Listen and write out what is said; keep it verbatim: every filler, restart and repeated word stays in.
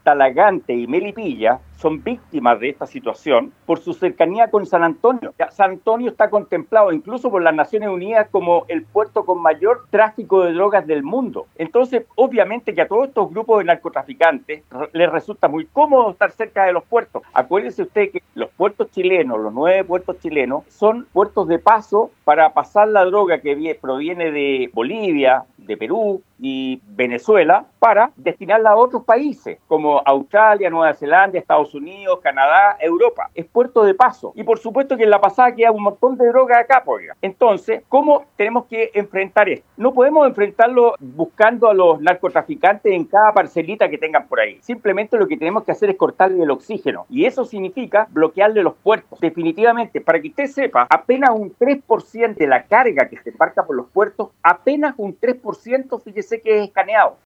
Talagante y Melipilla son víctimas de esta situación por su cercanía con San Antonio. Ya, San Antonio está contemplado incluso por las Naciones Unidas como el puerto con mayor tráfico de drogas del mundo. Entonces, obviamente que a todos estos grupos de narcotraficantes les resulta muy cómodo estar cerca de los puertos. Acuérdense usted que los puertos chilenos, los nueve puertos chilenos, son puertos de paso para pasar la droga que proviene de Bolivia, de Perú y Venezuela para destinarla a otros países como Australia, Nueva Zelanda, Estados Unidos, Canadá, Europa. Es puerto de paso. Y por supuesto que en la pasada queda un montón de droga acá, pues. Entonces, ¿cómo tenemos que enfrentar esto? No podemos enfrentarlo buscando a los narcotraficantes en cada parcelita que tengan por ahí. Simplemente lo que tenemos que hacer es cortarle el oxígeno. Y eso significa bloquearle los puertos. Definitivamente, para que usted sepa, apenas un tres por ciento de la carga que se embarca por los puertos, apenas un tres por ciento, fíjese que es escaneado.